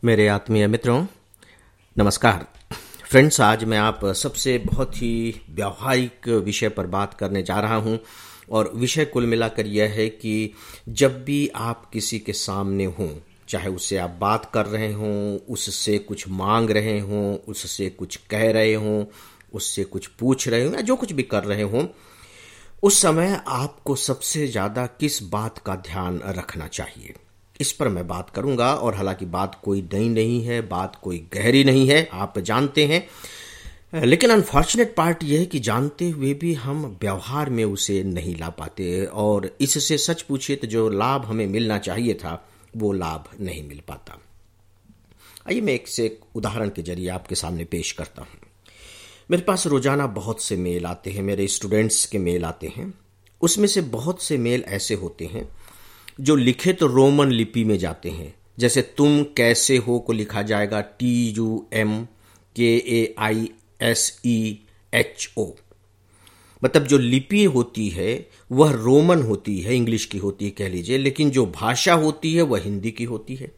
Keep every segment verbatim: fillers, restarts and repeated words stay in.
मेरे आत्मीय मित्रों, नमस्कार। फ्रेंड्स, आज मैं आप सबसे बहुत ही व्यावहारिक विषय पर बात करने जा रहा हूं और विषय कुल मिलाकर यह है कि जब भी आप किसी के सामने हों, चाहे उससे आप बात कर रहे हों, उससे कुछ मांग रहे हों, उससे कुछ कह रहे हों, उससे कुछ पूछ रहे हों या जो कुछ भी कर रहे हों, उस समय आपको सबसे ज़्यादा किस बात का ध्यान रखना चाहिए, इस पर मैं बात करूंगा। और हालांकि बात कोई नई नहीं है, बात कोई गहरी नहीं है, आप जानते हैं, लेकिन अनफॉर्चुनेट पार्ट यह है कि जानते हुए भी हम व्यवहार में उसे नहीं ला पाते और इससे सच पूछिए तो जो लाभ हमें मिलना चाहिए था वो लाभ नहीं मिल पाता। आइए मैं एक से एक उदाहरण के जरिए आपके सामने पेश करता हूं। मेरे पास रोजाना बहुत से मेल आते हैं, मेरे स्टूडेंट्स के मेल आते हैं। उसमें से बहुत से मेल ऐसे होते हैं जो लिखित तो रोमन लिपि में जाते हैं। जैसे तुम कैसे हो को लिखा जाएगा टी यू एम के ए I S E H O. मतलब जो लिपि होती है वह रोमन होती है, इंग्लिश की होती है कह लीजिए, लेकिन जो भाषा होती है वह हिंदी की होती है।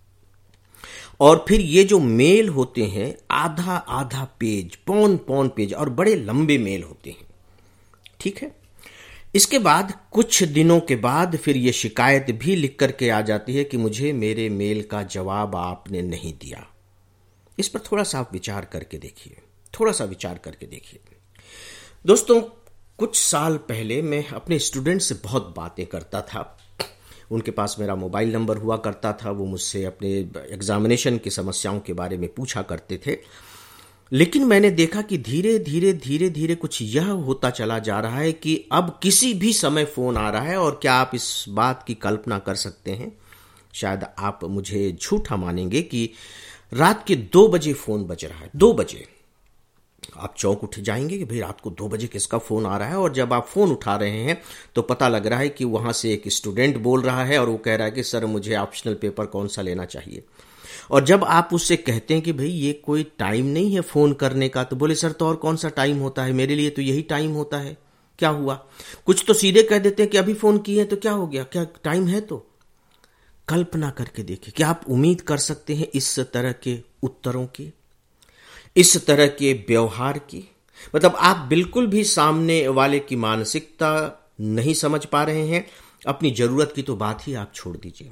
और फिर ये जो मेल होते हैं आधा आधा पेज, पौन पौन पेज और बड़े लंबे मेल होते हैं। ठीक है, इसके बाद कुछ दिनों के बाद फिर ये शिकायत भी लिख करके आ जाती है कि मुझे मेरे मेल का जवाब आपने नहीं दिया। इस पर थोड़ा सा आप विचार करके देखिए, थोड़ा सा विचार करके देखिए। दोस्तों, कुछ साल पहले मैं अपने स्टूडेंट से बहुत बातें करता था। उनके पास मेरा मोबाइल नंबर हुआ करता था, वो मुझसे अपने एग्जामिनेशन की समस्याओं के बारे में पूछा करते थे। लेकिन मैंने देखा कि धीरे धीरे धीरे धीरे कुछ यह होता चला जा रहा है कि अब किसी भी समय फोन आ रहा है। और क्या आप इस बात की कल्पना कर सकते हैं, शायद आप मुझे झूठा मानेंगे, कि रात के दो बजे फोन बज रहा है। दो बजे आप चौंक उठ जाएंगे कि भाई रात को दो बजे किसका फोन आ रहा है। और जब आप फोन उठा रहे हैं तो पता लग रहा है कि वहां से एक स्टूडेंट बोल रहा है और वो कह रहा है कि सर मुझे ऑप्शनल पेपर कौन सा लेना चाहिए। और जब आप उससे कहते हैं कि भाई ये कोई टाइम नहीं है फोन करने का, तो बोले सर तो और कौन सा टाइम होता है, मेरे लिए तो यही टाइम होता है। क्या हुआ? कुछ तो सीधे कह देते हैं कि अभी फोन किए तो क्या हो गया, क्या टाइम है। तो कल्पना करके देखिए, क्या आप उम्मीद कर सकते हैं इस तरह के उत्तरों की, इस तरह के व्यवहार की? मतलब आप बिल्कुल भी सामने वाले की मानसिकता नहीं समझ पा रहे हैं। अपनी जरूरत की तो बात ही आप छोड़ दीजिए,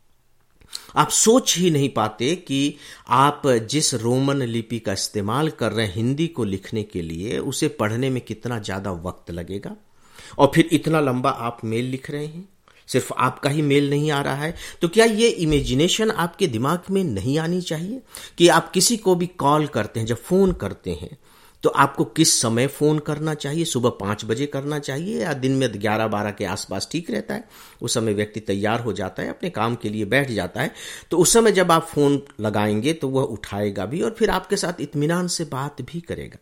आप सोच ही नहीं पाते कि आप जिस रोमन लिपि का इस्तेमाल कर रहे हैं हिंदी को लिखने के लिए, उसे पढ़ने में कितना ज्यादा वक्त लगेगा। और फिर इतना लंबा आप मेल लिख रहे हैं, सिर्फ आपका ही मेल नहीं आ रहा है। तो क्या ये इमेजिनेशन आपके दिमाग में नहीं आनी चाहिए कि आप किसी को भी कॉल करते हैं, जब फोन करते हैं तो आपको किस समय फोन करना चाहिए? सुबह पांच बजे करना चाहिए या दिन में ग्यारह बारह के आसपास ठीक रहता है? उस समय व्यक्ति तैयार हो जाता है, अपने काम के लिए बैठ जाता है। तो उस समय जब आप फोन लगाएंगे तो वह उठाएगा भी और फिर आपके साथ इत्मीनान से बात भी करेगा।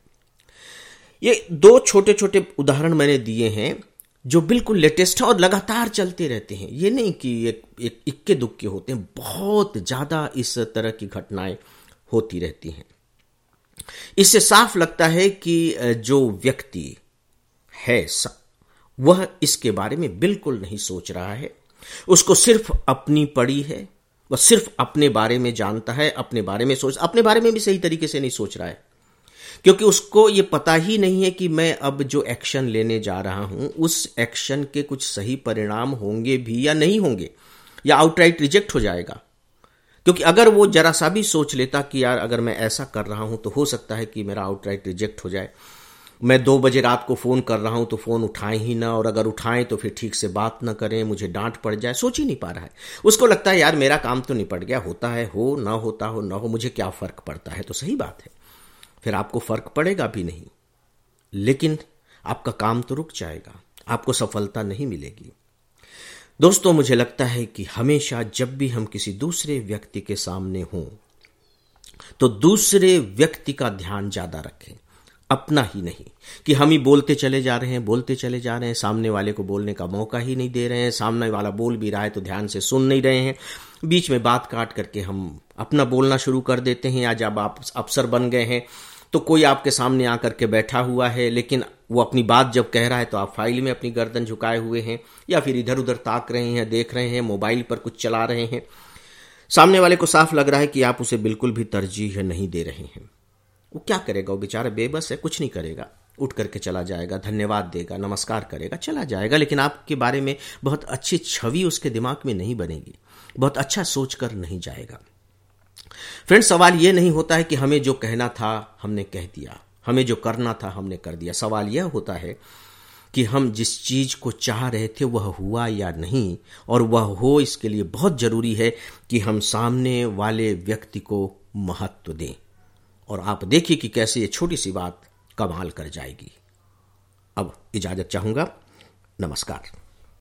ये दो छोटे छोटे उदाहरण मैंने दिए हैं जो बिल्कुल लेटेस्ट हैं और लगातार चलते रहते हैं। ये नहीं कि एक, एक इक्के दुक्के होते हैं, बहुत ज्यादा इस तरह की घटनाएं होती रहती हैं। इससे साफ लगता है कि जो व्यक्ति है वह इसके बारे में बिल्कुल नहीं सोच रहा है। उसको सिर्फ अपनी पड़ी है, वह सिर्फ अपने बारे में जानता है, अपने बारे में सोच, अपने बारे में भी सही तरीके से नहीं सोच रहा है, क्योंकि उसको यह पता ही नहीं है कि मैं अब जो एक्शन लेने जा रहा हूं उस एक्शन के कुछ सही परिणाम होंगे भी या नहीं होंगे, या आउटराइट रिजेक्ट हो जाएगा। क्योंकि अगर वो जरा सा भी सोच लेता कि यार अगर मैं ऐसा कर रहा हूं तो हो सकता है कि मेरा आउटराइट रिजेक्ट हो जाए, मैं दो बजे रात को फोन कर रहा हूं तो फोन उठाएं ही ना, और अगर उठाएं तो फिर ठीक से बात ना करें, मुझे डांट पड़ जाए, सोच ही नहीं पा रहा है। उसको लगता है यार मेरा काम तो निपट गया, होता है हो ना होता हो ना हो, मुझे क्या फर्क पड़ता है। तो सही बात है, फिर आपको फर्क पड़ेगा भी नहीं, लेकिन आपका काम तो रुक जाएगा, आपको सफलता नहीं मिलेगी। दोस्तों, मुझे लगता है कि हमेशा जब भी हम किसी दूसरे व्यक्ति के सामने हों तो दूसरे व्यक्ति का ध्यान ज्यादा रखें, अपना ही नहीं कि हम ही बोलते चले जा रहे हैं बोलते चले जा रहे हैं, सामने वाले को बोलने का मौका ही नहीं दे रहे हैं, सामने वाला बोल भी रहा है तो ध्यान से सुन नहीं रहे हैं, बीच में बात काट करके हम अपना बोलना शुरू कर देते हैं। या जब आप अफसर बन गए हैं तो कोई आपके सामने आकर के बैठा हुआ है, लेकिन वो अपनी बात जब कह रहा है तो आप फाइल में अपनी गर्दन झुकाए हुए हैं या फिर इधर उधर ताक रहे हैं, देख रहे हैं, मोबाइल पर कुछ चला रहे हैं। सामने वाले को साफ लग रहा है कि आप उसे बिल्कुल भी तरजीह नहीं दे रहे हैं। वो क्या करेगा? वो बेचारा बेबस है, कुछ नहीं करेगा, उठ करके चला जाएगा, धन्यवाद देगा, नमस्कार करेगा, चला जाएगा, लेकिन आपके बारे में बहुत अच्छी छवि उसके दिमाग में नहीं बनेगी, बहुत अच्छा सोच कर नहीं जाएगा। फ्रेंड्स, सवाल यह नहीं होता है कि हमें जो कहना था हमने कह दिया, हमें जो करना था हमने कर दिया। सवाल यह होता है कि हम जिस चीज को चाह रहे थे वह हुआ या नहीं, और वह हो इसके लिए बहुत जरूरी है कि हम सामने वाले व्यक्ति को महत्व दें। और आप देखिए कि कैसे ये छोटी सी बात कमाल कर जाएगी। अब इजाजत चाहूंगा। नमस्कार।